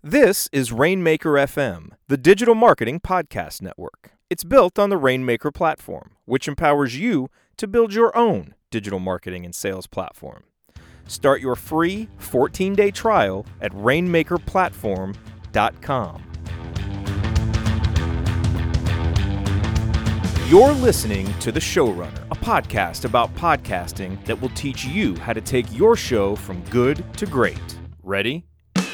This is Rainmaker FM, the digital marketing podcast network. It's built on the Rainmaker platform, which empowers you to build your own digital marketing and sales platform. Start your free 14-day trial at rainmakerplatform.com. You're listening to The Showrunner, a podcast about podcasting that will teach you how to take your show from good to great. Ready?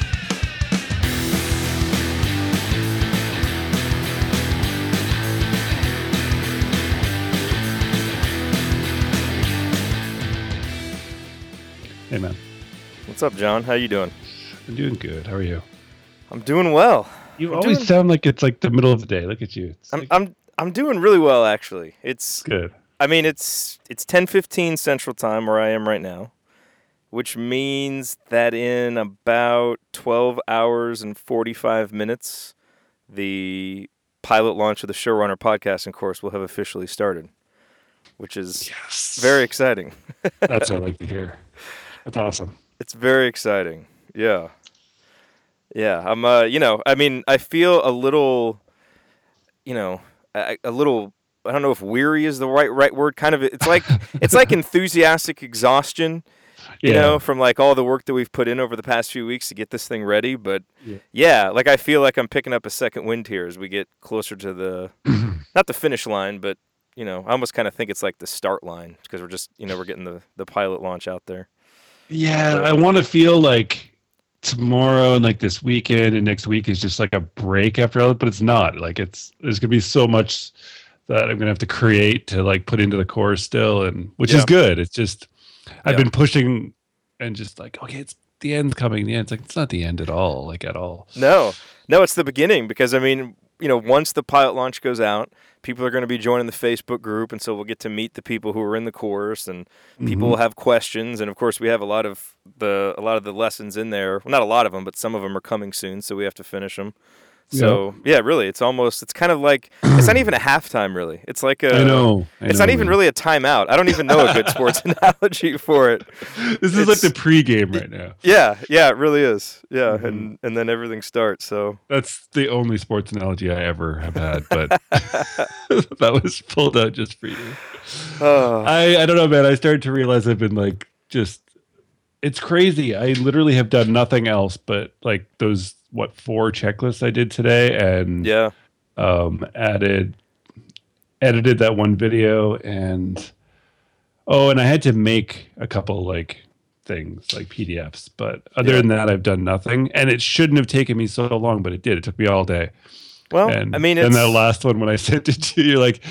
Hey, man. What's up, John? How you doing? I'm doing good. How are you? I'm doing well. You always sound like it's like the middle of the day. Look at you. I'm doing really well, actually. It's good. I mean, it's 10:15 Central Time where I am right now, which means that in about 12 hours and 45 minutes, the pilot launch of the Showrunner podcasting course will have officially started, which is very exciting. That's what I like to hear. That's awesome. It's very exciting. Yeah. Yeah. I'm, I mean, I feel a little, I don't know if weary is the right word. Kind of, it's like enthusiastic exhaustion, from like all the work that we've put in over the past few weeks to get this thing ready. But like I feel like I'm picking up a second wind here as we get closer to the, not the finish line, but, I almost kind of think it's like the start line because we're just, we're getting the pilot launch out there. Yeah, I want to feel like tomorrow and like this weekend and next week is just like a break after all, but it's not. Like there's gonna be so much that I'm gonna have to create to like put into the course still, and which is good. It's just I've been pushing and just like, okay, it's the end's coming. The end's like it's not the end at all, like at all. No, it's the beginning because I mean, once the pilot launch goes out, people are going to be joining the Facebook group, and so we'll get to meet the people who are in the course, and people will have questions. And of course, we have a lot of the lessons in there. Well, not a lot of them, but some of them are coming soon, so we have to finish them. So really, it's kind of like it's not even a halftime, really. It's like I know it's not even really a timeout. I don't even know a good sports analogy for it. This is like the pregame right now. Yeah, it really is. Yeah, and then everything starts. So that's the only sports analogy I ever have had, but that was pulled out just for you. I don't know, man. I started to realize I've been like it's crazy. I literally have done nothing else but like those 4 checklists I did today, and edited that one video, and I had to make a couple like things like PDFs, but other than that I've done nothing, and it shouldn't have taken me so long, but it did. It took me all day. Well, and, I mean, and that last one when I sent it to you, like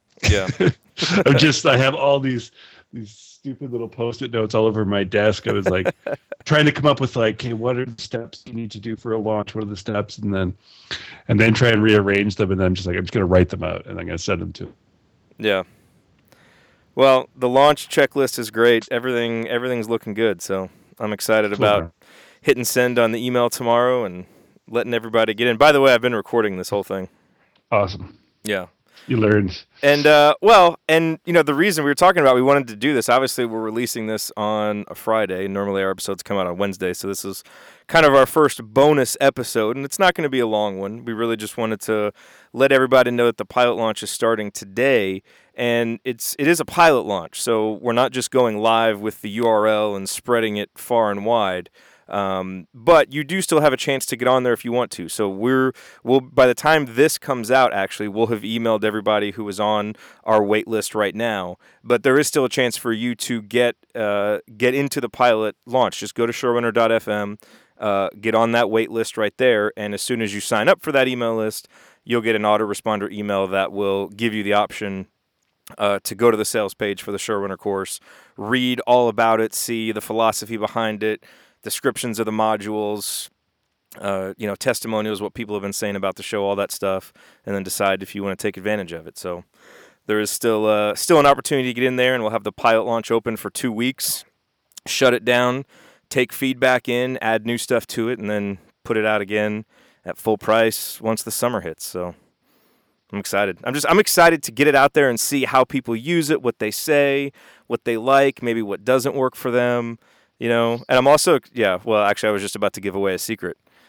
I have all these stupid little post-it notes all over my desk. I was like trying to come up with like, hey, what are the steps you need to do for a launch? What are the steps? And then try and rearrange them. And then I'm just going to write them out and I'm going to send them to. Yeah. Well, the launch checklist is great. Everything's looking good. So I'm excited about hitting send on the email tomorrow and letting everybody get in. By the way, I've been recording this whole thing. Awesome. Yeah. You learned. And, the reason we were talking about we wanted to do this, obviously we're releasing this on a Friday. Normally our episodes come out on Wednesday, so this is kind of our first bonus episode, and it's not going to be a long one. We really just wanted to let everybody know that the pilot launch is starting today, and it is a pilot launch, so we're not just going live with the URL and spreading it far and wide. But you do still have a chance to get on there if you want to. So we'll by the time this comes out, actually, we'll have emailed everybody who is on our wait list right now. But there is still a chance for you to get into the pilot launch. Just go to showrunner.fm, get on that wait list right there, and as soon as you sign up for that email list, you'll get an autoresponder email that will give you the option to go to the sales page for the Showrunner course, read all about it, see the philosophy behind it, descriptions of the modules, testimonials, what people have been saying about the show, all that stuff, and then decide if you want to take advantage of it. So there is still an opportunity to get in there, and we'll have the pilot launch open for 2 weeks, shut it down, take feedback in, add new stuff to it, and then put it out again at full price once the summer hits. So I'm excited. I'm excited to get it out there and see how people use it, what they say, what they like, maybe what doesn't work for them. And I'm also, actually, I was just about to give away a secret.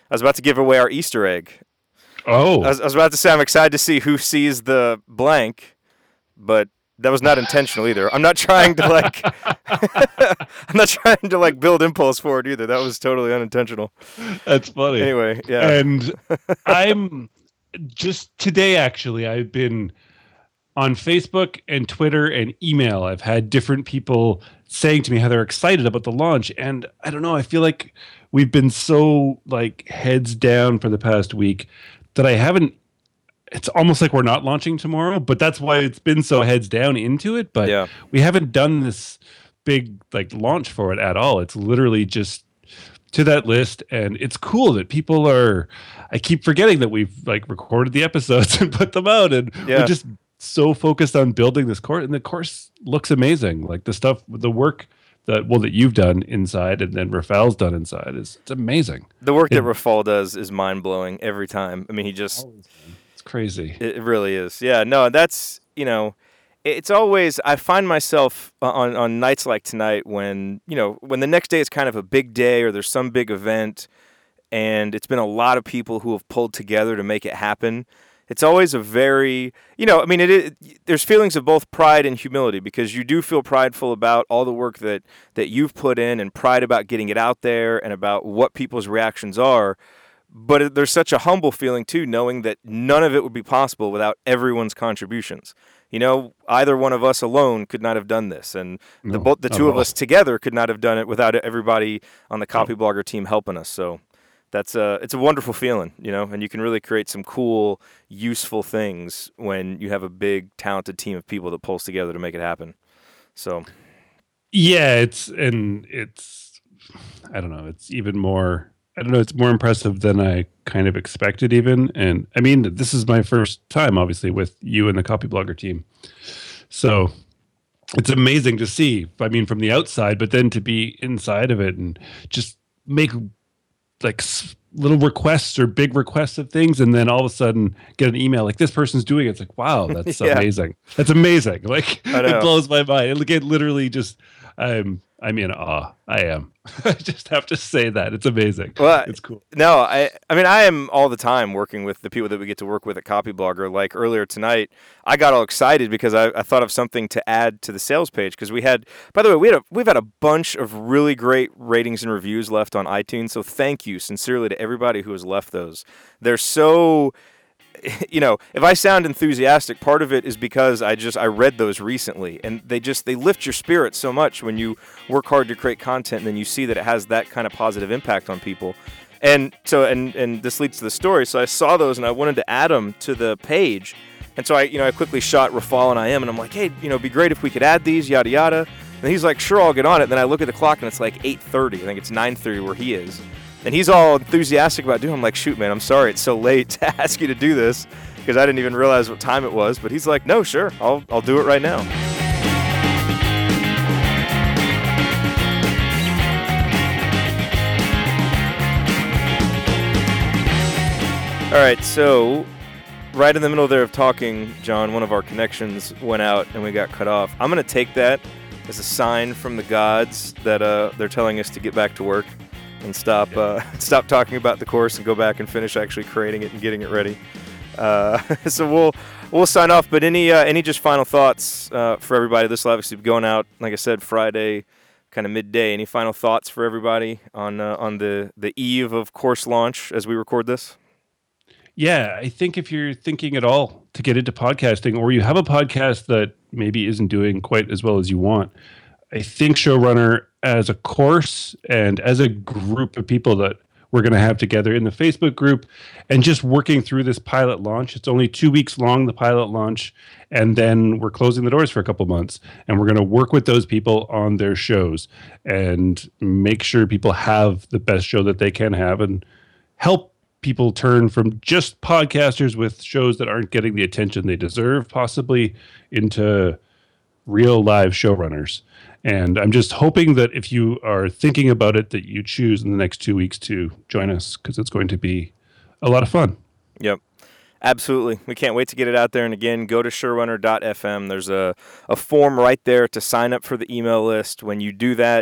I was about to give away our Easter egg. Oh, I was about to say I'm excited to see who sees the blank, but that was not intentional either. I'm not trying to build impulse for it either. That was totally unintentional. that's funny. Anyway, yeah. And I'm just today, actually, I've been on Facebook and Twitter and email. I've had different people saying to me how they're excited about the launch. And I don't know, I feel like we've been so like heads down for the past week that I haven't, it's almost like we're not launching tomorrow, but that's why it's been so heads down into it. But Yeah. we haven't done this big like launch for it at all. It's literally just to that list, and it's cool that people are, I keep forgetting that we've like recorded the episodes and put them out, and Yeah. we're just so focused on building this course, and the course looks amazing. Like the stuff, the work that you've done inside and then Rafael's done inside it's amazing. The work that Rafael does is mind-blowing every time. I mean, he just... It's crazy. It really is. Yeah, no, that's, it's always, I find myself on nights like tonight when the next day is kind of a big day or there's some big event and it's been a lot of people who have pulled together to make it happen. It's always a very, there's feelings of both pride and humility because you do feel prideful about all the work that you've put in and pride about getting it out there and about what people's reactions are. But there's such a humble feeling, too, knowing that none of it would be possible without everyone's contributions. Either one of us alone could not have done this. And the two of us together could not have done it without everybody on the Copyblogger team helping us. So it's a wonderful feeling, and you can really create some cool, useful things when you have a big, talented team of people that pulls together to make it happen. So, yeah, it's I don't know, it's even more... I don't know, it's more impressive than I kind of expected even. And I mean, this is my first time, obviously, with you and the Copyblogger team. So it's amazing to see, I mean, from the outside, but then to be inside of it and just make like little requests or big requests of things. And then all of a sudden get an email like this person's doing it. It's like, wow, that's amazing. That's amazing. Like it blows my mind. It literally just, I'm in awe. I am. I just have to say that. It's amazing. Well, it's cool. No, I am all the time working with the people that we get to work with at Copyblogger. Like earlier tonight, I got all excited because I thought of something to add to the sales page because we've had a bunch of really great ratings and reviews left on iTunes. So thank you sincerely to everybody who has left those. They're so... if I sound enthusiastic, part of it is because I read those recently, and they lift your spirits so much when you work hard to create content, and then you see that it has that kind of positive impact on people. And so, and this leads to the story. So I saw those, and I wanted to add them to the page, and so I quickly shot Rafal and and I'm like, hey, it'd be great if we could add these, yada yada. And he's like, sure, I'll get on it. Then I look at the clock, and it's like 8:30. I think it's 9:30 where he is. And he's all enthusiastic about doing it. I'm like, shoot, man, I'm sorry it's so late to ask you to do this because I didn't even realize what time it was. But he's like, no, sure, I'll do it right now. All right, so right in the middle there of talking, John, one of our connections went out and we got cut off. I'm going to take that as a sign from the gods that they're telling us to get back to work and stop talking about the course and go back and finish actually creating it and getting it ready. So we'll sign off. But any just final thoughts for everybody? This will obviously be going out, like I said, Friday, kind of midday. Any final thoughts for everybody on the eve of course launch as we record this? Yeah, I think if you're thinking at all to get into podcasting, or you have a podcast that maybe isn't doing quite as well as you want, I think Showrunner as a course and as a group of people that we're going to have together in the Facebook group and just working through this pilot launch. It's only 2 weeks long, the pilot launch, and then we're closing the doors for a couple months. And we're going to work with those people on their shows and make sure people have the best show that they can have and help people turn from just podcasters with shows that aren't getting the attention they deserve, possibly, into real live showrunners. And I'm just hoping that if you are thinking about it, that you choose in the next 2 weeks to join us, because it's going to be a lot of fun. Yep, absolutely. We can't wait to get it out there. And again, go to showrunner.fm. There's a form right there to sign up for the email list. When you do that,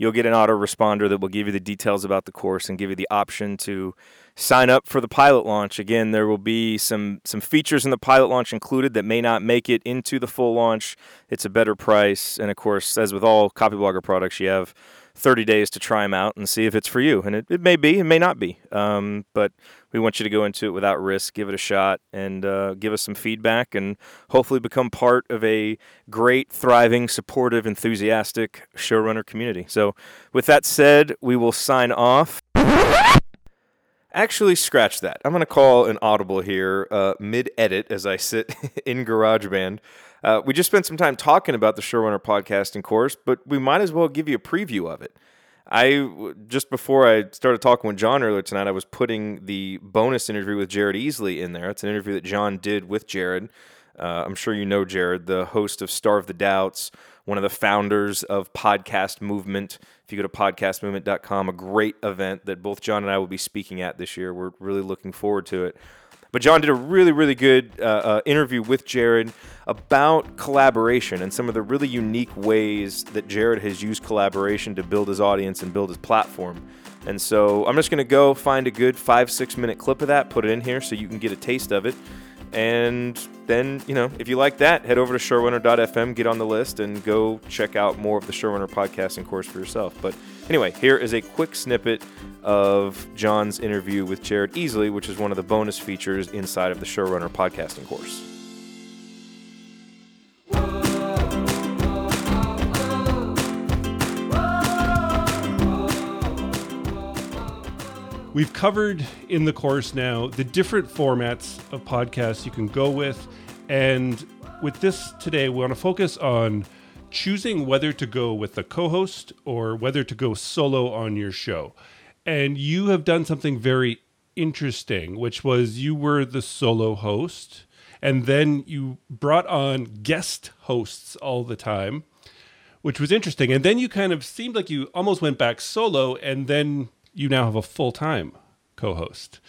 you'll get an autoresponder that will give you the details about the course and give you the option to sign up for the pilot launch. Again, there will be some features in the pilot launch included that may not make it into the full launch. It's a better price. And of course, as with all Copyblogger products, you have 30 days to try them out and see if it's for you. And it may be, it may not be. But we want you to go into it without risk, give it a shot, and give us some feedback, and hopefully become part of a great, thriving, supportive, enthusiastic showrunner community. So with that said, we will sign off. Actually, scratch that. I'm going to call an audible here mid-edit as I sit in GarageBand. We just spent some time talking about the Showrunner podcasting course, but we might as well give you a preview of it. Just before I started talking with John earlier tonight, I was putting the bonus interview with Jared Easley in there. It's an interview that John did with Jared. I'm sure you know Jared, the host of Starve the Doubts, one of the founders of Podcast Movement. If you go to podcastmovement.com, a great event that both John and I will be speaking at this year. We're really looking forward to it. But John did a really, really good interview with Jared about collaboration and some of the really unique ways that Jared has used collaboration to build his audience and build his platform. And so I'm just going to go find a good 5-6 minute clip of that, put it in here so you can get a taste of it. And then, if you like that, head over to showrunner.fm, get on the list, and go check out more of the Showrunner podcasting course for yourself. But anyway, here is a quick snippet of John's interview with Jared Easley, which is one of the bonus features inside of the Showrunner podcasting course. We've covered in the course now the different formats of podcasts you can go with. And with this today, we want to focus on choosing whether to go with a co-host or whether to go solo on your show. And you have done something very interesting, which was you were the solo host, and then you brought on guest hosts all the time, which was interesting. And then you kind of seemed like you almost went back solo, and then you now have a full-time co-host.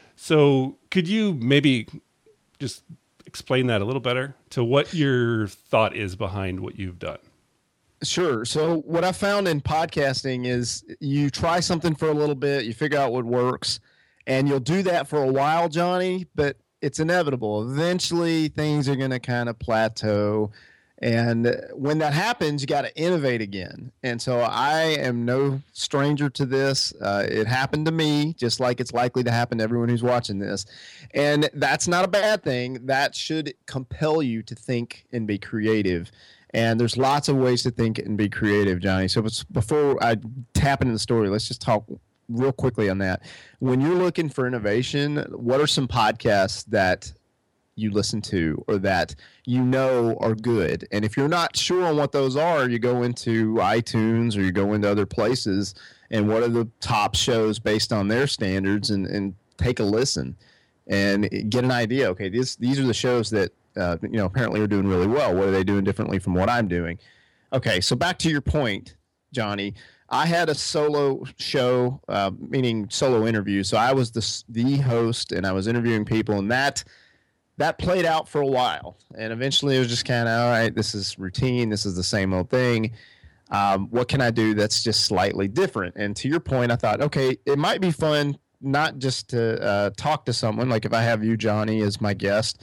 So could you maybe just explain that a little better to what your thought is behind what you've done? Sure. So what I found in podcasting is you try something for a little bit, you figure out what works, and you'll do that for a while, Johnny, but it's inevitable. Eventually things are going to kind of plateau. And when that happens, you got to innovate again. And so I am no stranger to this. It happened to me, just like it's likely to happen to everyone who's watching this. And that's not a bad thing. That should compel you to think and be creative. And there's lots of ways to think and be creative, Johnny. So before I tap into the story, let's just talk real quickly on that. When you're looking for innovation, what are some podcasts that you listen to or that you know are good? And if you're not sure on what those are, you go into iTunes or you go into other places, and what are the top shows based on their standards, and take a listen and get an idea. Okay, these are the shows that apparently are doing really well. What are they doing differently from what I'm doing? Okay, so back to your point, Johnny. I had a solo show, meaning solo interview. So I was the host, and I was interviewing people, and that played out for a while. And eventually it was just kind of, all right, this is routine. This is the same old thing. What can I do that's just slightly different? And to your point, I thought, okay, it might be fun not just to talk to someone. Like if I have you, Johnny, as my guest,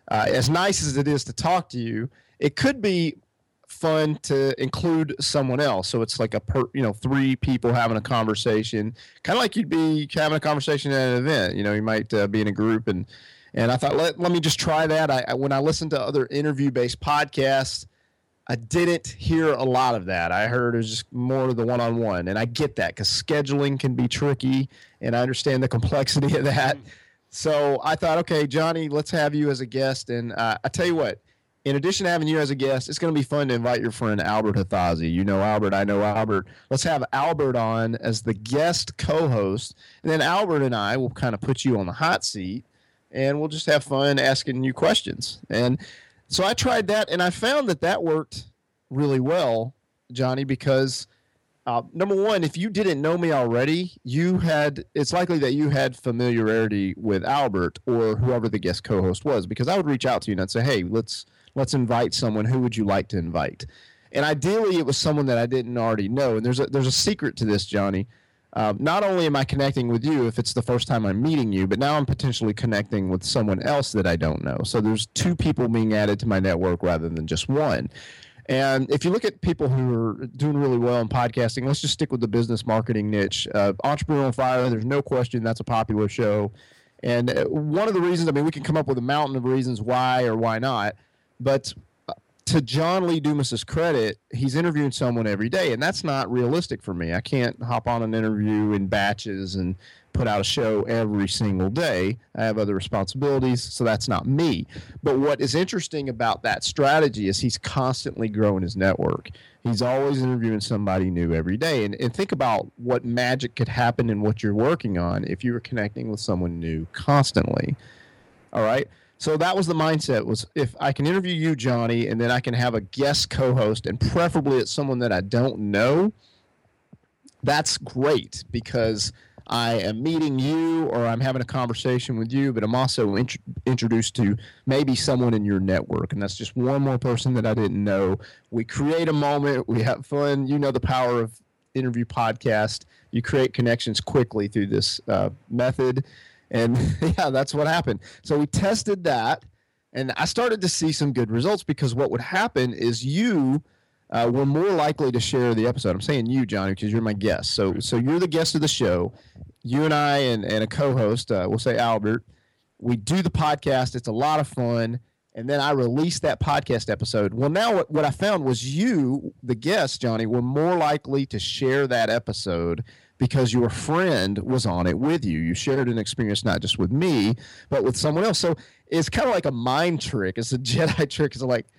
as nice as it is to talk to you, it could be fun to include someone else. So it's like three people having a conversation, kind of like you'd be having a conversation at an event. You might be in a group, and I thought, let me just try that. When I listened to other interview-based podcasts, I didn't hear a lot of that. I heard it was just more of the one-on-one, and I get that because scheduling can be tricky, and I understand the complexity of that. So I thought, okay, Johnny, let's have you as a guest. And I tell you what, in addition to having you as a guest, it's going to be fun to invite your friend Albert Hathazi. You know Albert, I know Albert. Let's have Albert on as the guest co-host, and then Albert and I will kind of put you on the hot seat, and we'll just have fun asking you questions. And so I tried that, and I found that worked really well, Johnny, because number one, if you didn't know me already, it's likely that you had familiarity with Albert or whoever the guest co-host was, because I would reach out to you and I'd say, hey, let's invite someone. Who would you like to invite? And ideally, it was someone that I didn't already know. And there's a secret to this, Johnny. Not only am I connecting with you if it's the first time I'm meeting you, but now I'm potentially connecting with someone else that I don't know. So there's two people being added to my network rather than just one. And if you look at people who are doing really well in podcasting, let's just stick with the business marketing niche. Entrepreneur on Fire, there's no question that's a popular show. And one of the reasons, I mean, we can come up with a mountain of reasons why or why not, but to John Lee Dumas's credit, he's interviewing someone every day, and that's not realistic for me. I can't hop on an interview in batches and put out a show every single day. I have other responsibilities, so that's not me. But what is interesting about that strategy is he's constantly growing his network. He's always interviewing somebody new every day. And think about what magic could happen in what you're working on if you were connecting with someone new constantly. All right? So that was the mindset, was if I can interview you, Johnny, and then I can have a guest co-host, and preferably it's someone that I don't know, that's great because I am meeting you or I'm having a conversation with you, but I'm also introduced to maybe someone in your network, and that's just one more person that I didn't know. We create a moment. We have fun. You know the power of interview podcast. You create connections quickly through this method. And yeah, that's what happened. So we tested that, and I started to see some good results because what would happen is you were more likely to share the episode. I'm saying you, Johnny, because you're my guest. So you're the guest of the show. You and I and a co-host, we'll say Albert, we do the podcast. It's a lot of fun. And then I released that podcast episode. Well, now what I found was you, the guest, Johnny, were more likely to share that episode because your friend was on it with you. You shared an experience not just with me, but with someone else. So it's kind of like a mind trick. It's a Jedi trick. It's like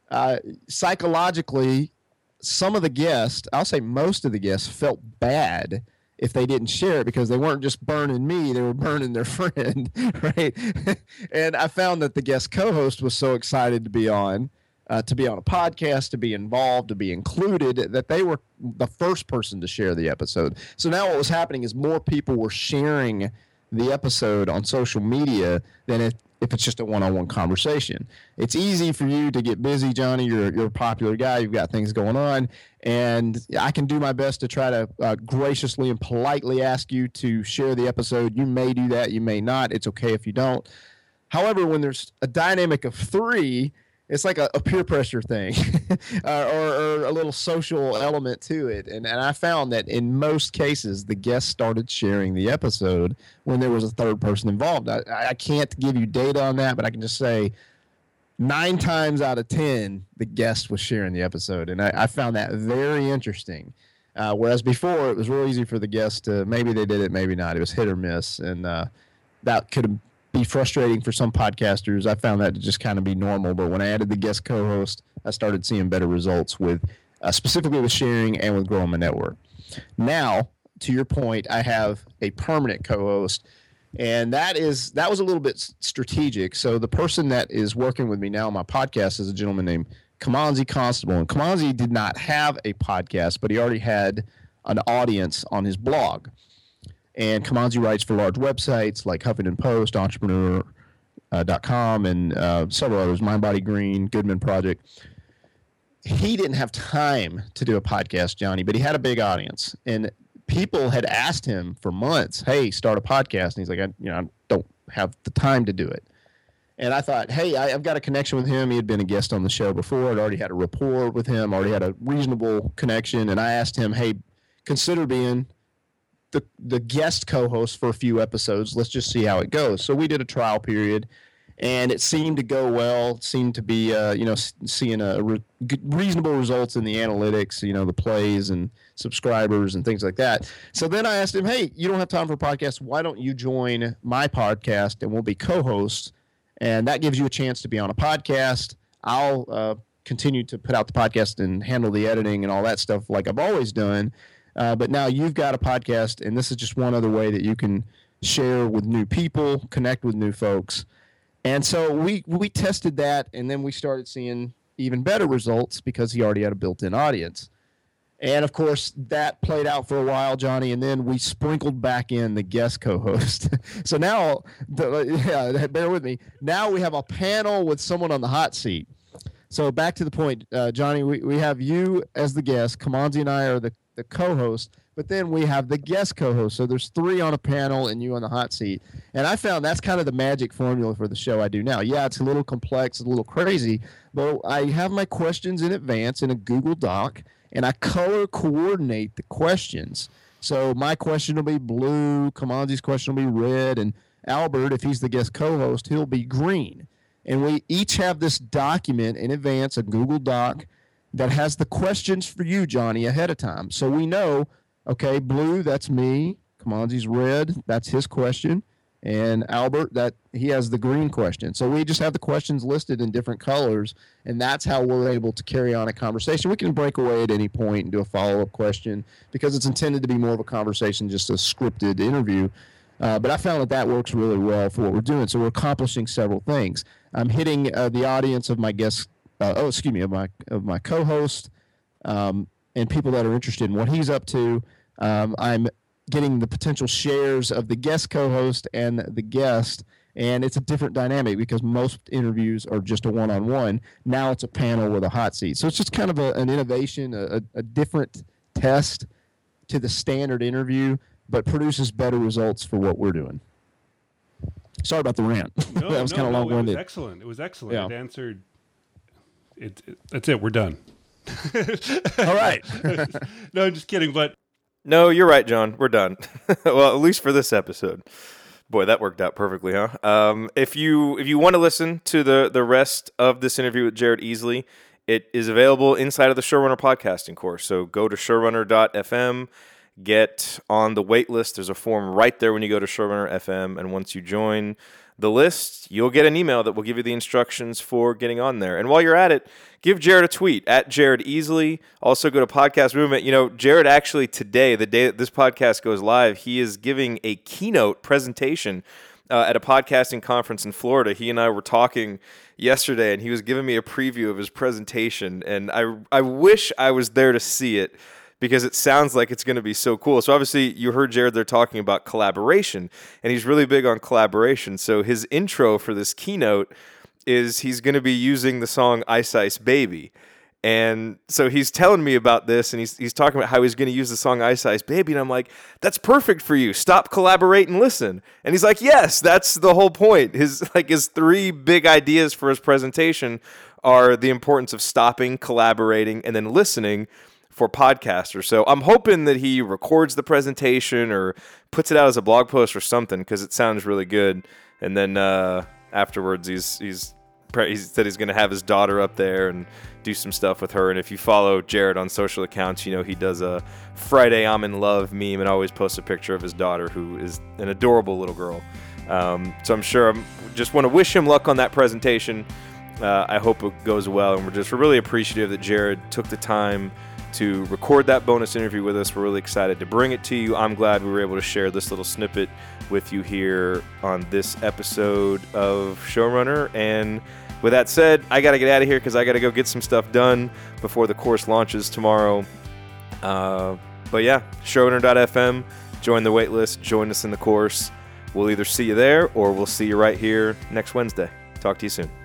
psychologically, some of the guests, I'll say most of the guests, felt bad if they didn't share it because they weren't just burning me, they were burning their friend, right? And I found that the guest co-host was so excited to be on a podcast, to be involved, to be included, that they were the first person to share the episode. So now what was happening is more people were sharing the episode on social media than if it's just a one-on-one conversation. It's easy for you to get busy, Johnny. You're a popular guy. You've got things going on. And I can do my best to try to graciously and politely ask you to share the episode. You may do that. You may not. It's okay if you don't. However, when there's a dynamic of three, it's like a peer pressure thing or a little social element to it. And I found that in most cases, the guests started sharing the episode when there was a third person involved. I can't give you data on that, but I can just say 9 times out of 10, the guest was sharing the episode. And I found that very interesting. Whereas before, it was real easy for the guests to, maybe they did it, maybe not. It was hit or miss. And that could be frustrating for some podcasters. I found that to just kind of be normal. But when I added the guest co-host, I started seeing better results with specifically with sharing and with growing my network. Now, to your point, I have a permanent co-host, and that was a little bit strategic. So the person that is working with me now on my podcast is a gentleman named Kamanzi Constable. And Kamanzi did not have a podcast, but he already had an audience on his blog. And Kamanzi writes for large websites like Huffington Post, Entrepreneur.com, and several others, Mind Body Green, Goodman Project. He didn't have time to do a podcast, Johnny, but he had a big audience. And people had asked him for months, hey, start a podcast. And he's like, I don't have the time to do it. And I thought, hey, I've got a connection with him. He had been a guest on the show before. I'd already had a rapport with him, already had a reasonable connection. And I asked him, hey, consider being the guest co-host for a few episodes. Let's just see how it goes. So we did a trial period, and it seemed to go well. It seemed to be, seeing reasonable results in the analytics, the plays and subscribers and things like that. So then I asked him, hey, you don't have time for a podcast. Why don't you join my podcast and we'll be co-hosts? And that gives you a chance to be on a podcast. I'll continue to put out the podcast and handle the editing and all that stuff like I've always done. But now you've got a podcast, and this is just one other way that you can share with new people, connect with new folks. And so we tested that, and then we started seeing even better results because he already had a built-in audience. And, of course, that played out for a while, Johnny, and then we sprinkled back in the guest co-host. So now, bear with me, now we have a panel with someone on the hot seat. So back to the point, Johnny, we have you as the guest. Kamanzi and I are the co-host, but then we have the guest co-host. So there's 3 on a panel and you on the hot seat. And I found that's kind of the magic formula for the show I do now. Yeah, it's a little complex, a little crazy, but I have my questions in advance in a Google Doc, and I color coordinate the questions. So my question will be blue, Kamanzi's question will be red, and Albert, if he's the guest co-host, he'll be green. And we each have this document in advance, a Google Doc, that has the questions for you, Johnny, ahead of time. So we know, okay, blue, that's me. Kamanzi's red, that's his question. And Albert, that he has the green question. So we just have the questions listed in different colors, and that's how we're able to carry on a conversation. We can break away at any point and do a follow-up question because it's intended to be more of a conversation, just a scripted interview. But I found that works really well for what we're doing. So we're accomplishing several things. I'm hitting the audience of my guests, of my co-host, and people that are interested in what he's up to. I'm getting the potential shares of the guest co-host and the guest, and it's a different dynamic because most interviews are just a one-on-one. Now it's a panel with a hot seat. So it's just kind of an innovation, a different test to the standard interview, but produces better results for what we're doing. Sorry about the rant. No, that was kind of long-winded. It was excellent. Yeah. It answered. That's it. We're done. All right. No, just kidding. But No, you're right, John. We're done. Well, at least for this episode. Boy, that worked out perfectly, huh? If you want to listen to the rest of this interview with Jared Easley, it is available inside of the Showrunner podcasting course. So go to showrunner.fm. Get on the wait list. There's a form right there when you go to Showrunner FM, and once you join the list, you'll get an email that will give you the instructions for getting on there. And while you're at it, give Jared a tweet, @JaredEasley. Also go to Podcast Movement. You know, Jared actually today, the day that this podcast goes live, he is giving a keynote presentation at a podcasting conference in Florida. He and I were talking yesterday, and he was giving me a preview of his presentation, and I wish I was there to see it, because it sounds like it's going to be so cool. So obviously you heard Jared there talking about collaboration, and he's really big on collaboration. So his intro for this keynote is he's going to be using the song Ice Ice Baby. And so he's telling me about this, and he's talking about how he's going to use the song Ice Ice Baby. And I'm like, that's perfect for you. Stop, collaborate, and listen. And he's like, yes, that's the whole point. His 3 big ideas for his presentation are the importance of stopping, collaborating, and then listening for podcasters. So I'm hoping that he records the presentation or puts it out as a blog post or something, because it sounds really good. And then afterwards, he said he's going to have his daughter up there and do some stuff with her. And if you follow Jared on social accounts, you know he does a Friday I'm in love meme and always posts a picture of his daughter, who is an adorable little girl. So I'm sure just want to wish him luck on that presentation. I hope it goes well, and we're really appreciative that Jared took the time to record that bonus interview with us. We're really excited to bring it to you. I'm glad we were able to share this little snippet with you here on this episode of Showrunner. And with that said, I got to get out of here because I got to go get some stuff done before the course launches tomorrow. But yeah, showrunner.fm, join the waitlist, join us in the course. We'll either see you there or we'll see you right here next Wednesday. Talk to you soon.